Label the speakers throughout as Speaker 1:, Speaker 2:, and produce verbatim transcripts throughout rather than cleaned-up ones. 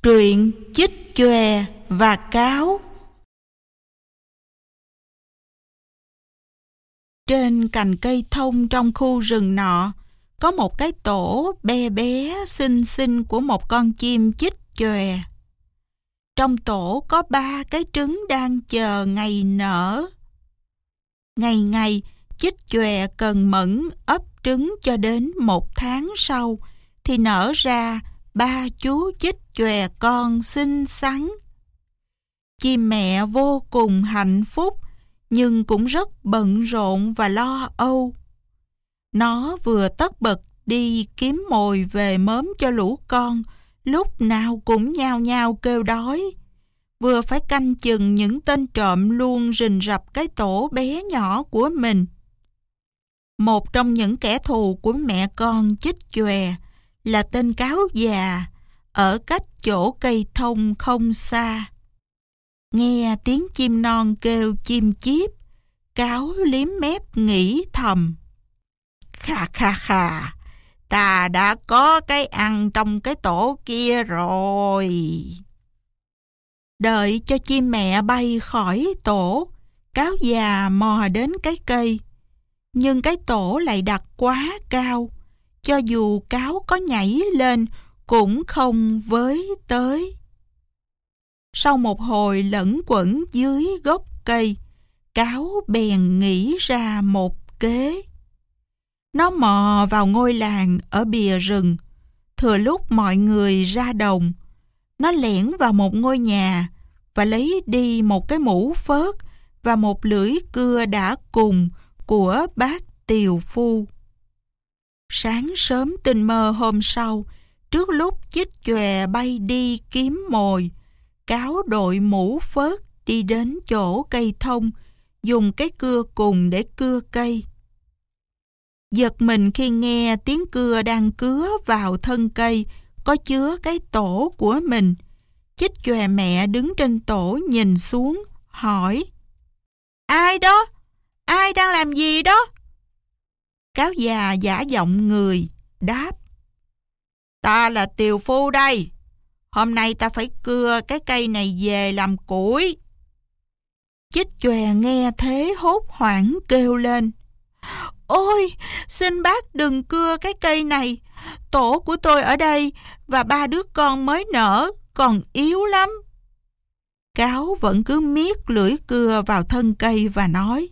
Speaker 1: Truyện Chích Chòe và Cáo. Trên cành cây thông trong khu rừng nọ, có một cái tổ bé bé xinh xinh của một con chim chích chòe. Trong tổ có ba cái trứng đang chờ ngày nở. Ngày ngày, chích chòe cần mẫn ấp trứng cho đến một tháng sau thì nở ra ba chú chích chòe con xinh xắn. Chim mẹ vô cùng hạnh phúc, nhưng cũng rất bận rộn và lo âu. Nó vừa tất bật đi kiếm mồi về mớm cho lũ con, lúc nào cũng nhao nhao kêu đói, vừa phải canh chừng những tên trộm luôn rình rập cái tổ bé nhỏ của mình. Một trong những kẻ thù của mẹ con chích chòe là tên cáo già, ở cách chỗ cây thông không xa. Nghe tiếng chim non kêu chim chíp, cáo liếm mép nghĩ thầm: Khà khà khà, ta đã có cái ăn trong cái tổ kia rồi. Đợi cho chim mẹ bay khỏi tổ, cáo già mò đến cái cây. Nhưng cái tổ lại đặt quá cao, cho dù cáo có nhảy lên cũng không với tới. Sau một hồi lẩn quẩn dưới gốc cây, cáo bèn nghĩ ra một kế. Nó mò vào ngôi làng ở bìa rừng. Thừa lúc mọi người ra đồng, nó lẻn vào một ngôi nhà và lấy đi một cái mũ phớt và một lưỡi cưa đã cùng của bác tiều phu. Sáng sớm tinh mơ hôm sau, trước lúc chích chòe bay đi kiếm mồi, cáo đội mũ phớt đi đến chỗ cây thông, dùng cái cưa cùng để cưa cây. Giật mình khi nghe tiếng cưa đang cứa vào thân cây có chứa cái tổ của mình. Chích chòe mẹ đứng trên tổ nhìn xuống, hỏi: Ai đó? Ai đang làm gì đó? Cáo già giả giọng người, đáp: Ta là tiều phu đây. Hôm nay ta phải cưa cái cây này về làm củi. Chích chòe nghe thế hốt hoảng kêu lên: Ôi, xin bác đừng cưa cái cây này. Tổ của tôi ở đây và ba đứa con mới nở, còn yếu lắm. Cáo vẫn cứ miết lưỡi cưa vào thân cây và nói: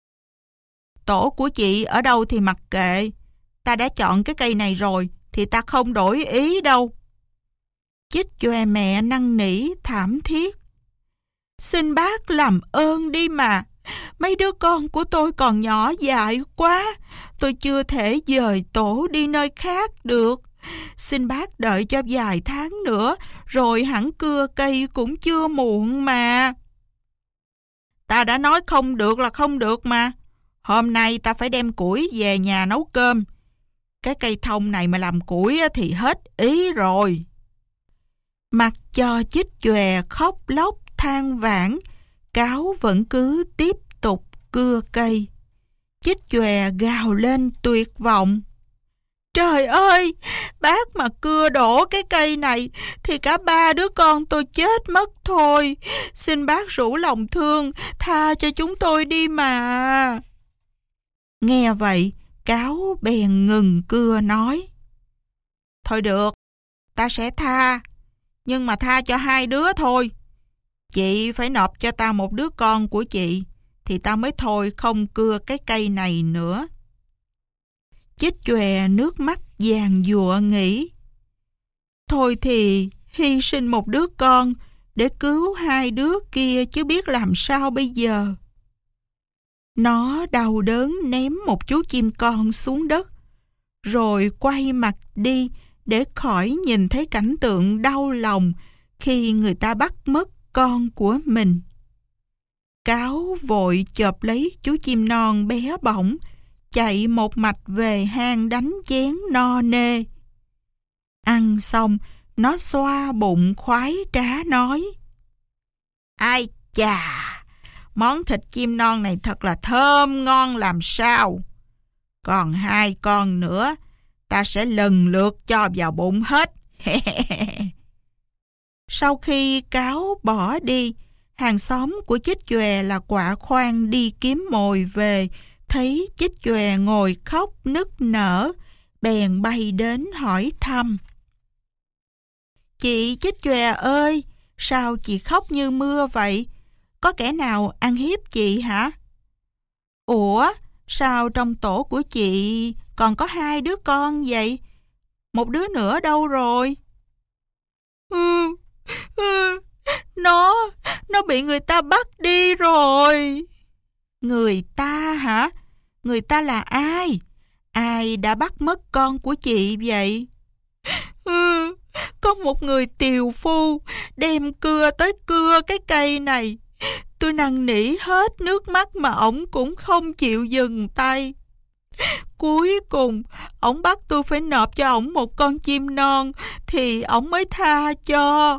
Speaker 1: Tổ của chị ở đâu thì mặc kệ. Ta đã chọn cái cây này rồi thì ta không đổi ý đâu. Chích chòe mẹ năn nỉ thảm thiết: Xin bác làm ơn đi mà. Mấy đứa con của tôi còn nhỏ dại quá. Tôi chưa thể dời tổ đi nơi khác được. Xin bác đợi cho vài tháng nữa, rồi hẳn cưa cây cũng chưa muộn mà. Ta đã nói không được là không được mà. Hôm nay ta phải đem củi về nhà nấu cơm. Cái cây thông này mà làm củi thì hết ý rồi. Mặc cho chích chòe khóc lóc than vãn, cáo vẫn cứ tiếp tục cưa cây. Chích chòe gào lên tuyệt vọng: Trời ơi, bác mà cưa đổ cái cây này thì cả ba đứa con tôi chết mất thôi. Xin bác rủ lòng thương, tha cho chúng tôi đi mà. Nghe vậy, cáo bèn ngừng cưa nói: Thôi được, ta sẽ tha, nhưng mà tha cho hai đứa thôi. Chị phải nộp cho ta một đứa con của chị, thì ta mới thôi không cưa cái cây này nữa. Chích chòe nước mắt giàn giụa nghĩ: Thôi thì hy sinh một đứa con để cứu hai đứa kia chứ biết làm sao bây giờ. Nó đau đớn ném một chú chim con xuống đất, rồi quay mặt đi để khỏi nhìn thấy cảnh tượng đau lòng khi người ta bắt mất con của mình. Cáo vội chộp lấy chú chim non bé bỏng, chạy một mạch về hang đánh chén no nê. Ăn xong, nó xoa bụng khoái trá nói: Ai chà, món thịt chim non này thật là thơm ngon làm sao. Còn hai con nữa, ta sẽ lần lượt cho vào bụng hết. Sau khi cáo bỏ đi, hàng xóm của Chích Chòe là Quạ Khoan đi kiếm mồi về, thấy Chích Chòe ngồi khóc nức nở, bèn bay đến hỏi thăm. Chị Chích Chòe ơi, sao chị khóc như mưa vậy? Có kẻ nào ăn hiếp chị hả? Ủa, sao trong tổ của chị còn có hai đứa con vậy? Một đứa nữa đâu rồi? Ừ, ừ, nó, nó bị người ta bắt đi rồi. Người ta hả? Người ta là ai? Ai đã bắt mất con của chị vậy? Ừ, có một người tiều phu đem cưa tới cưa cái cây này. Tôi năn nỉ hết nước mắt mà ổng cũng không chịu dừng tay. Cuối cùng, ổng bắt tôi phải nộp cho ổng một con chim non thì ổng mới tha cho.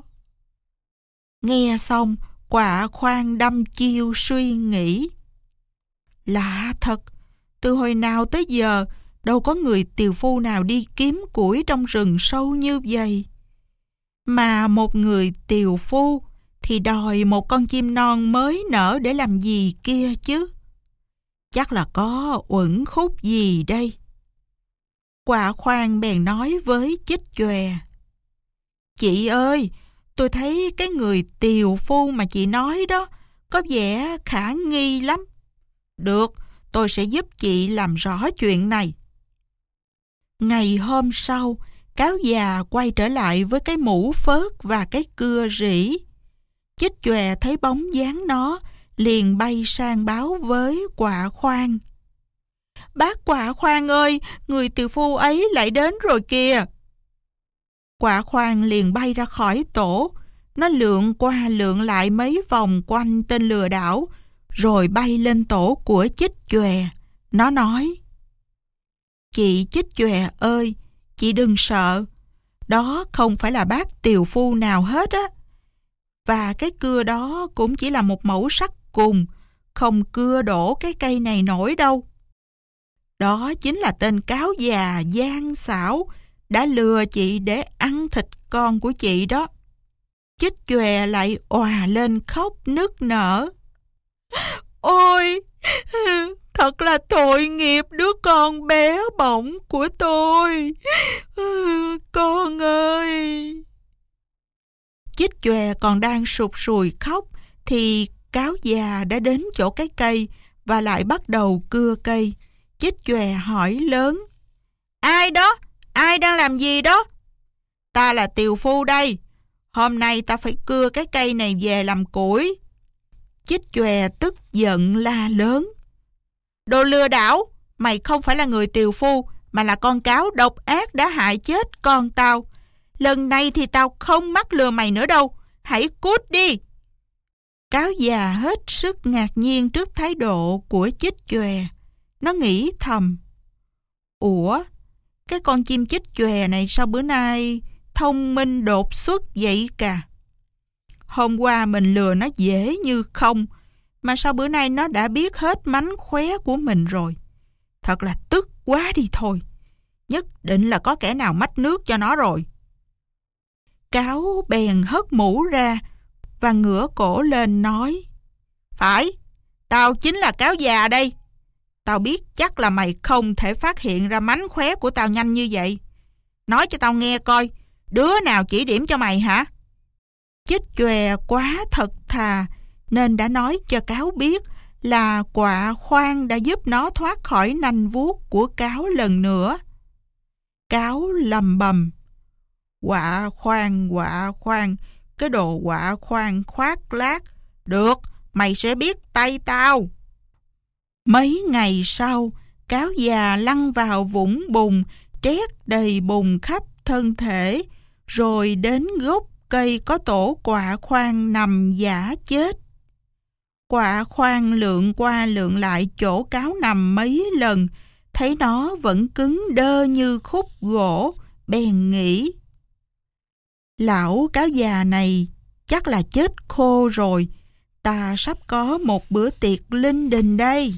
Speaker 1: Nghe xong, Quạ Khoan đăm chiêu suy nghĩ. Lạ thật, từ hồi nào tới giờ đâu có người tiều phu nào đi kiếm củi trong rừng sâu như vậy. Mà một người tiều phu thì đòi một con chim non mới nở để làm gì kia chứ? Chắc là có uẩn khúc gì đây. Quạ Khoan bèn nói với Chích Chòe. Chị ơi, tôi thấy cái người tiều phu mà chị nói đó có vẻ khả nghi lắm. Được, tôi sẽ giúp chị làm rõ chuyện này. Ngày hôm sau, cáo già quay trở lại với cái mũ phớt và cái cưa rỉ. Chích Chòe thấy bóng dáng nó, liền bay sang báo với Quạ Khoan. Bác Quạ Khoan ơi, người tiều phu ấy lại đến rồi kìa. Quạ Khoan liền bay ra khỏi tổ. Nó lượn qua lượn lại mấy vòng quanh tên lừa đảo, rồi bay lên tổ của Chích Chòe. Nó nói: Chị Chích Chòe ơi, chị đừng sợ. Đó không phải là bác tiều phu nào hết á. Và cái cưa đó cũng chỉ là một mẩu sắt cùng, không cưa đổ cái cây này nổi đâu. Đó chính là tên cáo già gian xảo đã lừa chị để ăn thịt con của chị đó. Chích Chòe lại òa lên khóc nức nở. Ôi, thật là tội nghiệp đứa con bé bỏng của tôi. Con ơi. Chích Chòe còn đang sụt sùi khóc thì cáo già đã đến chỗ cái cây và lại bắt đầu cưa cây. Chích Chòe hỏi lớn: Ai đó? Ai đang làm gì đó? Ta là tiều phu đây. Hôm nay ta phải cưa cái cây này về làm củi. Chích Chòe tức giận la lớn: Đồ lừa đảo! Mày không phải là người tiều phu, mà là con cáo độc ác đã hại chết con tao. Lần này thì tao không mắc lừa mày nữa đâu. Hãy cút đi! Cáo già hết sức ngạc nhiên trước thái độ của Chích Chòe. Nó nghĩ thầm: Ủa, cái con chim Chích Chòe này sao bữa nay thông minh đột xuất vậy cả? Hôm qua mình lừa nó dễ như không, mà sao bữa nay nó đã biết hết mánh khóe của mình rồi. Thật là tức quá đi thôi. Nhất định là có kẻ nào mách nước cho nó rồi. Cáo bèn hất mũ ra và ngửa cổ lên nói: Phải, tao chính là cáo già đây. Tao biết chắc là mày không thể phát hiện ra mánh khóe của tao nhanh như vậy. Nói cho tao nghe coi, đứa nào chỉ điểm cho mày hả? Chích Chòe quá thật thà nên đã nói cho cáo biết là Quạ Khoan đã giúp nó thoát khỏi nanh vuốt của cáo lần nữa. Cáo lầm bầm: Quạ Khoan, Quạ Khoan, cái đồ Quạ Khoan khoác lác. Được, mày sẽ biết tay tao. Mấy ngày sau, cáo già lăn vào vũng bùn, trét đầy bùn khắp thân thể, rồi đến gốc cây có tổ Quạ Khoan nằm giả chết. Quạ Khoan lượn qua lượn lại chỗ cáo nằm mấy lần, thấy nó vẫn cứng đơ như khúc gỗ, bèn nghĩ: Lão cáo già này chắc là chết khô rồi, ta sắp có một bữa tiệc linh đình đây.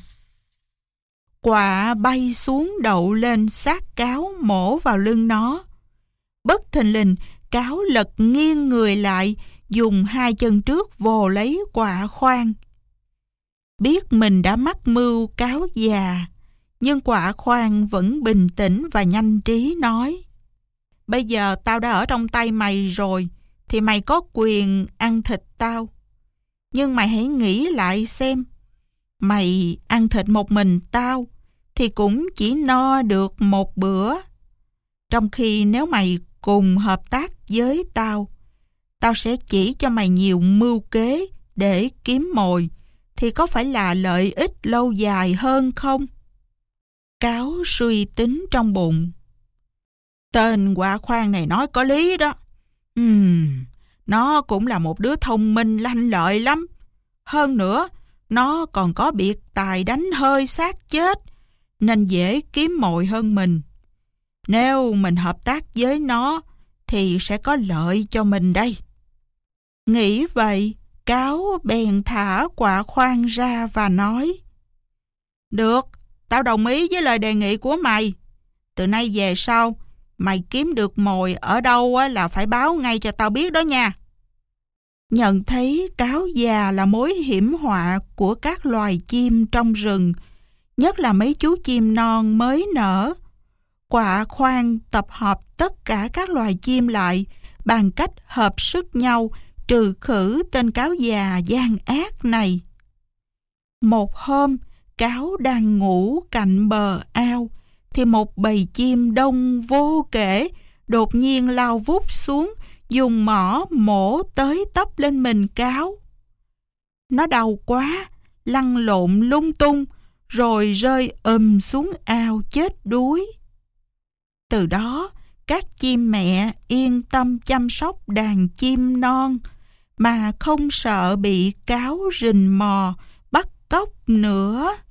Speaker 1: Quạ bay xuống đậu lên xác cáo mổ vào lưng nó. Bất thình lình, cáo lật nghiêng người lại, dùng hai chân trước vồ lấy Quạ Khoan. Biết mình đã mắc mưu cáo già, nhưng Quạ Khoan vẫn bình tĩnh và nhanh trí nói: bây giờ tao đã ở trong tay mày rồi, thì mày có quyền ăn thịt tao. Nhưng mày hãy nghĩ lại xem, mày ăn thịt một mình tao thì cũng chỉ no được một bữa. Trong khi nếu mày cùng hợp tác với tao, tao sẽ chỉ cho mày nhiều mưu kế để kiếm mồi, thì có phải là lợi ích lâu dài hơn không? Cáo suy tính trong bụng. Tên Quạ Khoan này nói có lý đó. Ừm, nó cũng là một đứa thông minh lanh lợi lắm. Hơn nữa, nó còn có biệt tài đánh hơi xác chết, nên dễ kiếm mồi hơn mình. Nếu mình hợp tác với nó, thì sẽ có lợi cho mình đây. Nghĩ vậy, Cáo bèn thả Quạ Khoan ra và nói: được, tao đồng ý với lời đề nghị của mày. Từ nay về sau, mày kiếm được mồi ở đâu là phải báo ngay cho tao biết đó nha. Nhận thấy cáo già là mối hiểm họa của các loài chim trong rừng, nhất là mấy chú chim non mới nở, Quạ Khoan tập hợp tất cả các loài chim lại bằng cách hợp sức nhau trừ khử tên cáo già gian ác này. Một hôm, cáo đang ngủ cạnh bờ ao, thì một bầy chim đông vô kể đột nhiên lao vút xuống, dùng mỏ mổ tới tấp lên mình cáo. Nó đau quá, lăn lộn lung tung, rồi rơi ùm xuống ao chết đuối. Từ đó, các chim mẹ yên tâm chăm sóc đàn chim non, mà không sợ bị cáo rình mò, bắt cóc nữa.